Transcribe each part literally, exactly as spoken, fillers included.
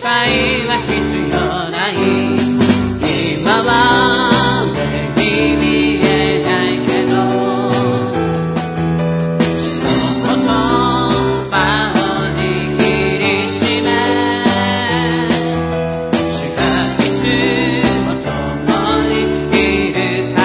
配は必要ない。今は目に見えないけど、その言葉を握りしめ、主がいつも共にいるから、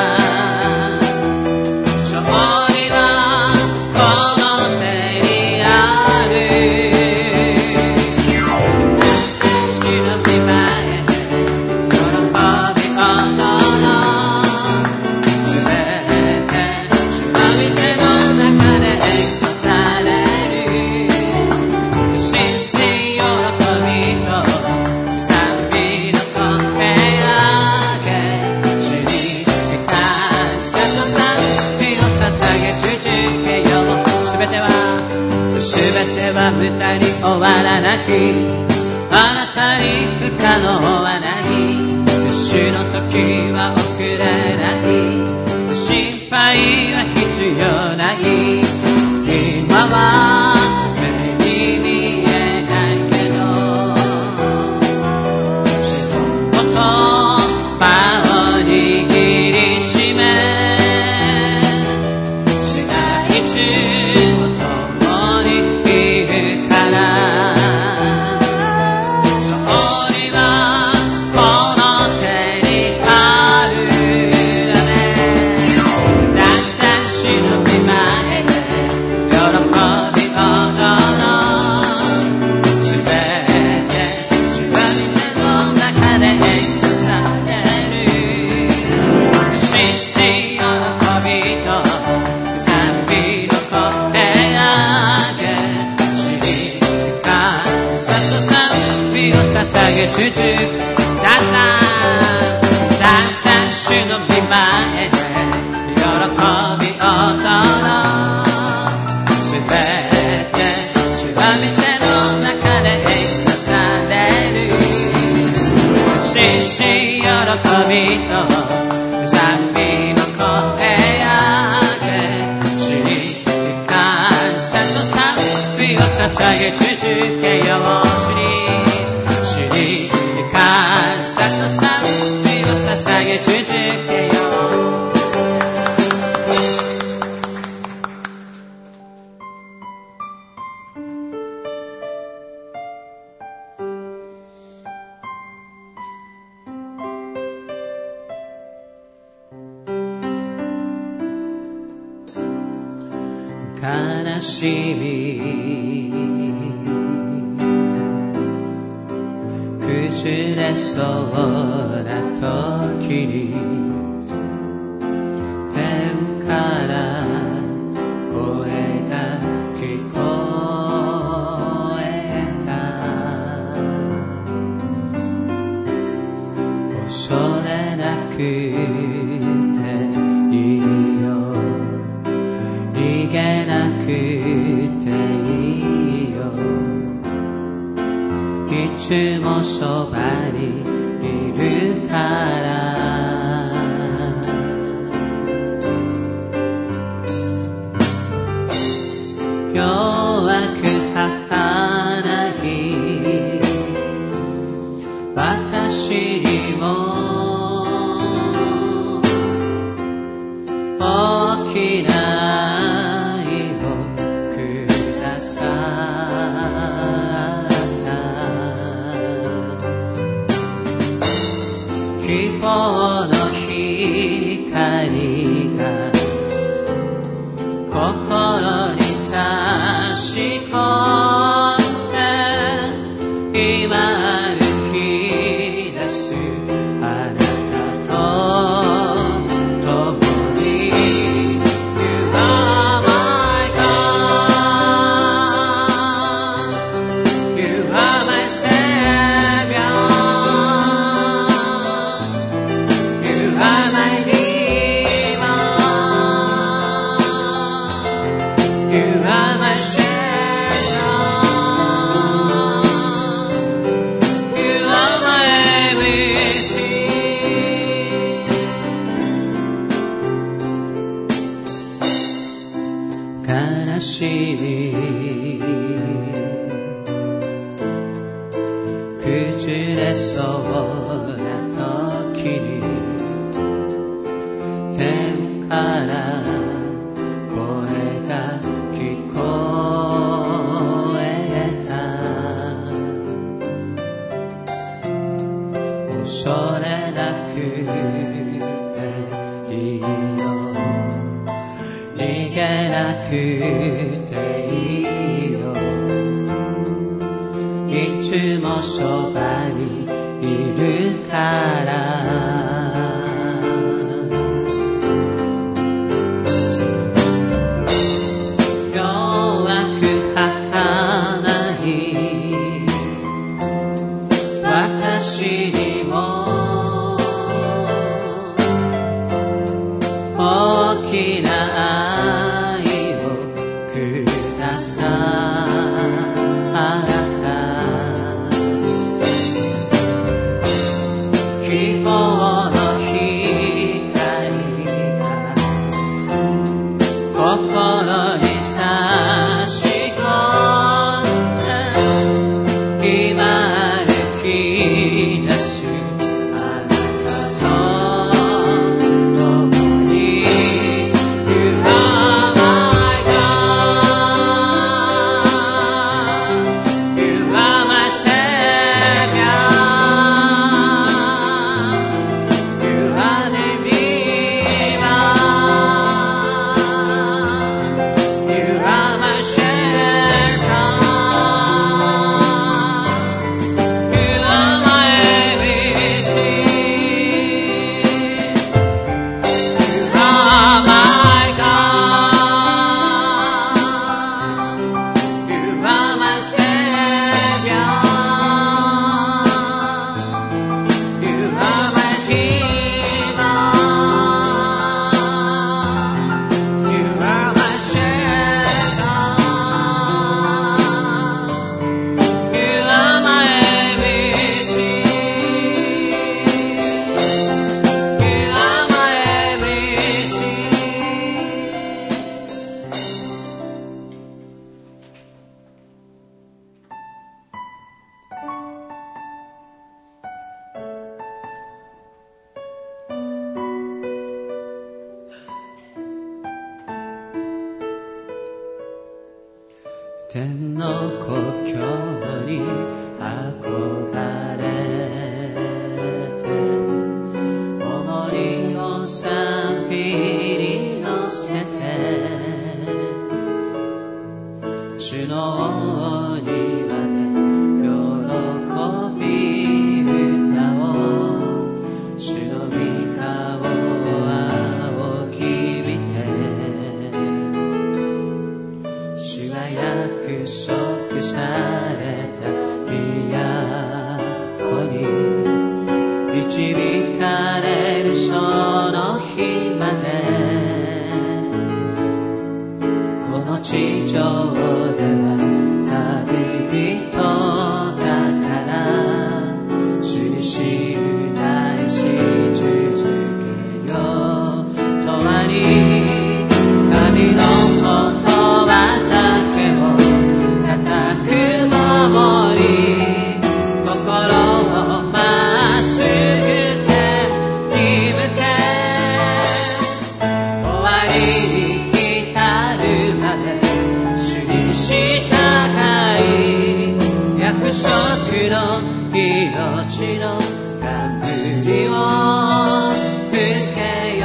勝利はこの手にある。主の御前で喜び踊ろう。すべて主の御手の中で栄光される。真摯喜びと賛美の声上げ、主に感謝と賛美を捧げ続けよう。すべてはすべては無駄に終わらなく、あなたに不可能はない。主の時は遅れない。心配は必要ない。今は目に見えないけど、主の言葉を握りしめ、主がいつも共にいるから、勝利はこの手にある。アメン。だって主の御前で喜び踊ろう。すべて主は御手の中で栄光される。真摯喜びと賛美の声上げ、主に感謝と賛美を捧げ続け、だんだんだんだん主の御前で喜び踊ろう。すべて主は御手の中で栄光される。真摯喜びと賛美の声上げ、主に感謝と賛美を捧げ続けよう。主に主に感謝と賛美を捧げ続けよう。悲しみ崩れそうな時に、天から声が聞こえた。恐れなくていいよ、逃げなくていいよ、いつもそばにいるから。弱く儚い私にも大きな愛をくださった。希望の光が心に差し込んで、今歩き出すあなたと共に。 You are my God, You are my Savior, You are my Redeemer, You are my shelter, 崩れそうな時に天から声が聞こえた。恐れなくていいよ、逃げなくていいよ、いつもそばにいるから。弱く儚い私にも大きな愛をくださった希望の光が心に差し込んで今歩き出すあなたと共に You are my God, You are my Savior, You are the believer, You are my shelter, You are my everything, You are my God, You are my Savior, You are my Redeemer, You are my shelter, You are my everything, You are my everything. 天の故郷に憧れて重りを賛美に乗せて主の庭で喜び歌を主の御顔を仰ぎ見て主が約束された都に導かれるその日までこの地上では旅人だから主に信頼し続けよう共に神の言葉だけを固く守り心をまっすぐ手に向け終わりに至るまで主に従い約束の命の冠を受けよ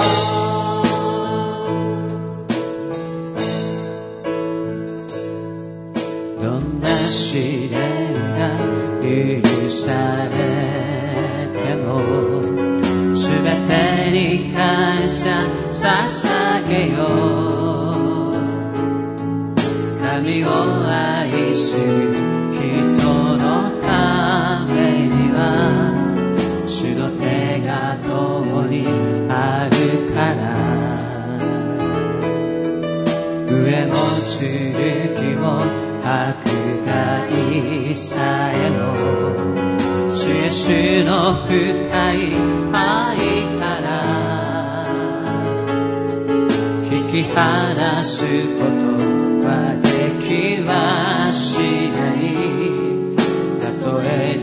う。どんな試練が許されてもすべてに感謝捧げよう。神を愛する人のためには主の手が共にあるから上も剣も迫害さえも主イエスの深い愛から引き離すことはできはしない。たとえ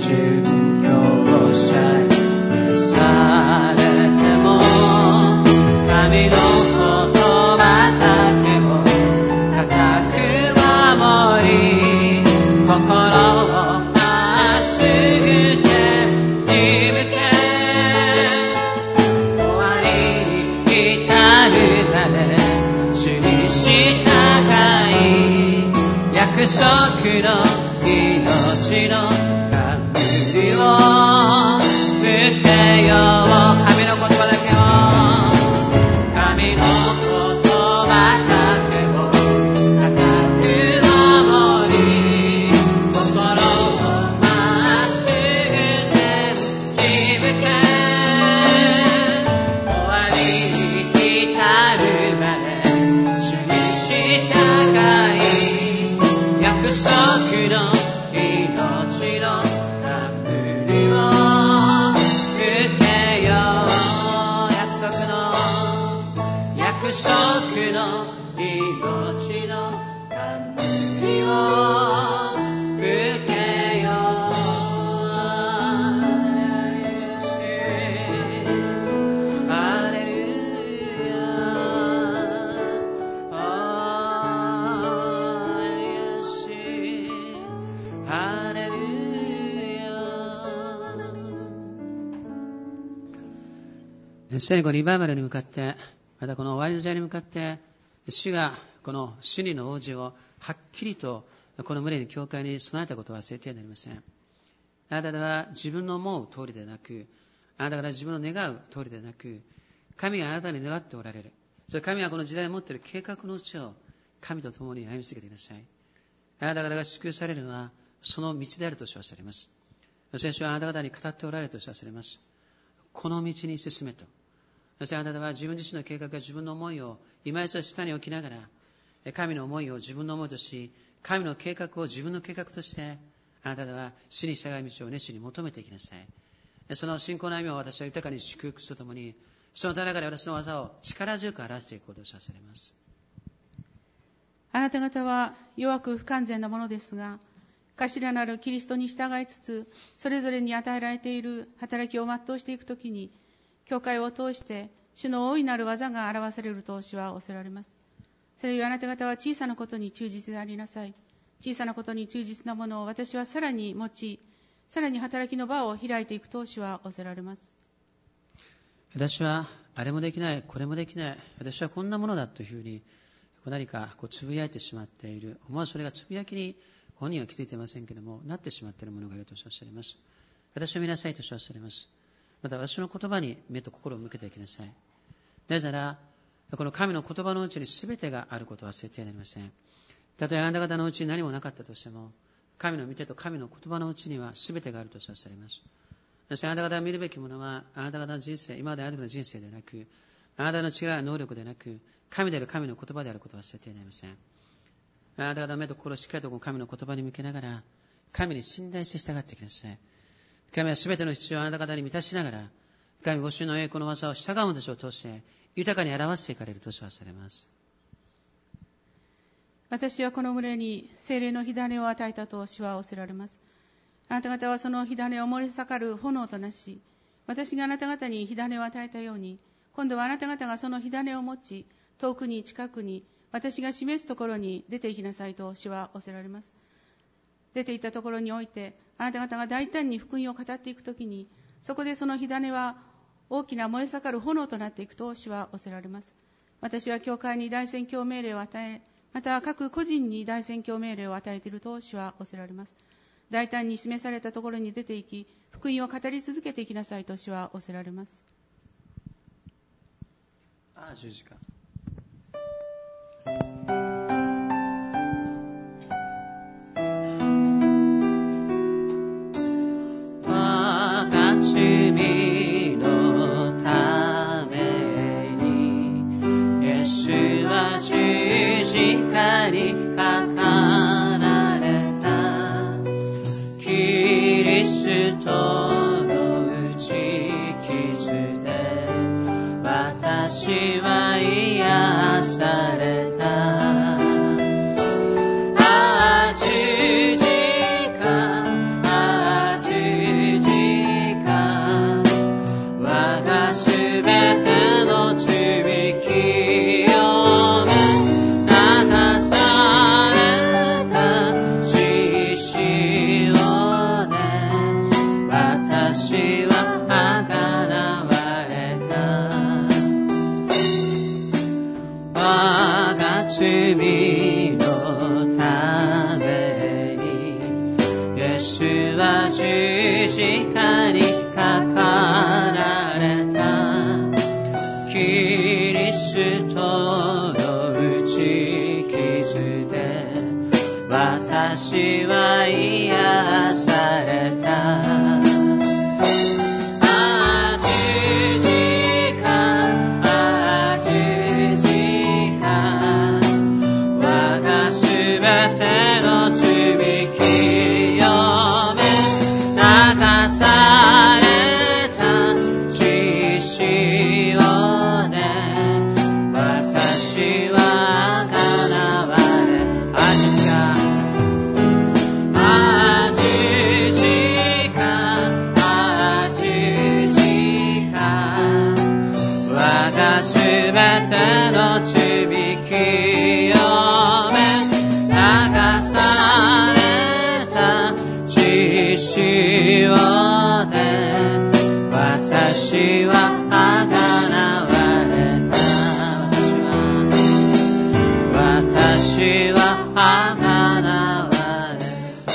主にこのリバイバルに向かって、またこの終わりの時代に向かって、主がこの真理の王子をはっきりとこの群れに教会に備えたことは忘れてはなりません。あなたは自分の思う通りでなく、あなたが自分の願う通りでなく、神があなたに願っておられる。それ神はこの時代を持っている計画のうちを神と共に歩み続けてください。あなた方が祝福されるのはその道であると知らされます。聖書はあなた方に語っておられると知らされます。この道に進めと。そしてあなたは自分自身の計画や自分の思いを今一度下に置きながら、神の思いを自分の思いとし、神の計画を自分の計画として、あなた方は主に従い道を熱心に求めていきなさい。その信仰の歩みを私は豊かに祝福するとともに、その中で私の技を力強く表していくことを知らされます。 あなた方は弱く不完全なものですが、頭なるキリストに従いつつ、それぞれに与えられている働きを全うしていくときに、教会を通して主の大いなる技が表されると主は仰せられます。それゆえあなた方は小さなことに忠実でありなさい。小さなことに忠実なものを私はさらに持ち、さらに働きの場を開いていくと主は仰せられます。 私はあれもできない、これもできない、私はこんなものだというふうに何かこうつぶやいてしまっている、思わずそれがつぶやきに本人は気づいていませんけれども、なってしまっているものがいるとおっしゃいます。私を見なさいとおっしゃいます。また私の言葉に目と心を向けていきなさい。なぜなら、この神の言葉のうちに全てがあることは忘れてはなりません。たとえあなた方のうちに何もなかったとしても、神の御手と神の言葉のうちには全てがあるとおっしゃいます。そしてあなた方が見るべきものは、あなた方の人生、今まであなた方の人生ではなく、あなたの力や能力でなく、神である神の言葉であることを忘れてはなりません。あなた方の目と心をしっかりと神の言葉に向けながら、神に信頼して従ってください。神はすべての必要をあなた方に満たしながら、神ご主の栄光の技を従う者たちを通して豊かに表していかれると称されます。 私はこの群れに聖霊の火種を与えたと主は仰せられます。あなた方はその火種を燃え盛る炎となし、私があなた方に火種を与えたように、今度はあなた方がその火種を持ち、遠くに近くに私が示すところに出て行きなさいと主は仰せられます。出て行ったところにおいて、あなた方が大胆に福音を語っていくときに、そこでその火種は大きな燃え盛る炎となっていくと主は仰せられます。私は教会に大宣教命令を与え、また各個人に大宣教命令を与えていると主は仰せられます。大胆に示されたところに出て行き、福音を語り続けていきなさいと主は仰せられます。 ああ、十字架。罪のためにイエスは十字架にかかられた。キリストの打ち傷で私は癒された。ああ十字架、ああ十字架十字架にかかられたキリストの打ち傷で私は癒された私はあがなわれた私はあがなわれた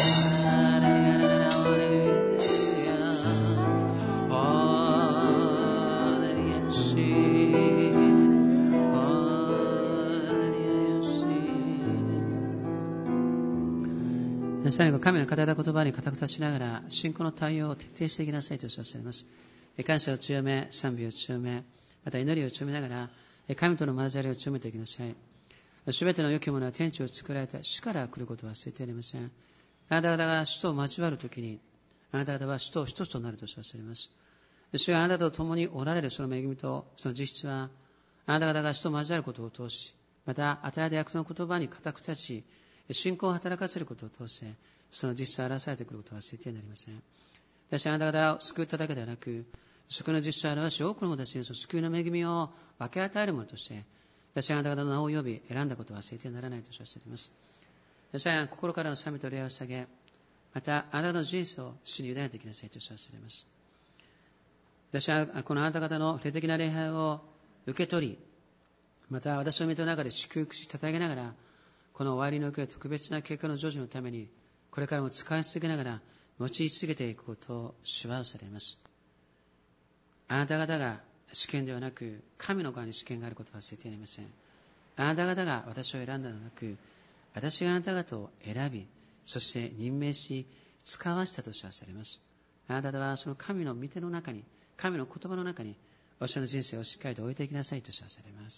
最後、神の語られた言葉に固く立ちながら信仰の対応を徹底していきなさいとおっしゃいます。感謝を強め、賛美を強め、また祈りを強めながら神との交わりを強めていきなさい。すべての良きものは天地を作られた主から来ることは忘れてはなりません。あなた方が主と交わるときに、あなた方は主と一つとなるとおっしゃいます。主があなたと共におられるその恵みとその実質は、あなた方が主と交わることを通し、また与えられた約束の言葉に固く立ち、信仰を働かせることを通して、その実質を表されてくることは忘れてはなりません。私はあなた方を救っただけではなく、救いの実質を表し、多くの者たちにその救いの恵みを分け与えるものとして、私はあなた方の名を呼び、選んだことは忘れてはならないとおっしゃっています。私は心からの賛美と礼を捧げ、またあなたの人生を主に委ねていきなさいとおっしゃっています。私はこのあなた方の霊的な礼拝を受け取り、また私の身の中で祝福し、捧げながら、この終わりの特別な結果の成就のために、これからも使い続けながら、用い続けていくことを主はされます。あなた方が主権ではなく、神の側に主権があることは忘れてはいけません。あなた方が私を選んだのではなく、私があなた方を選び、そして任命し、使わしたと主はされます。あなた方はその神の御手の中に、神の言葉の中に、お主の人生をしっかりと置いていきなさいと主はされます。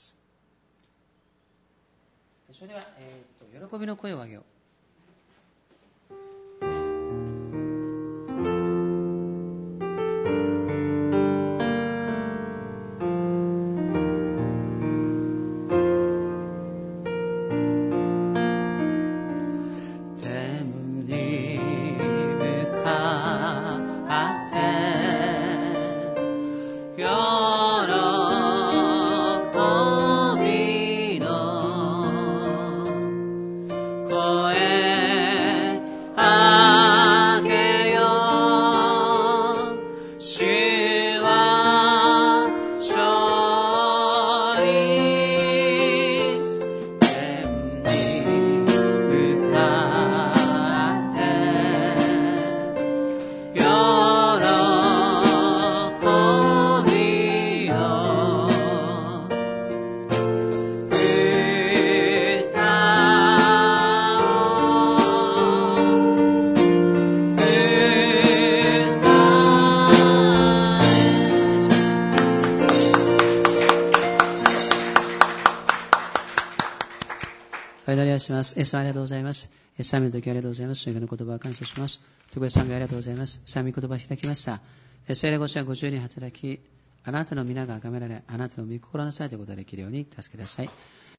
それでは、えー、と喜びの声を上げよう。します。イエス様ありがとうございます。賛美の時ありがとうございます。主の言葉を感謝します。特別賛美ありがとうございます。賛美言葉を開きました。聖霊ご主はご自由に働き、あなたの皆が崇められ、あなたの御心なさいということができるように助けてください。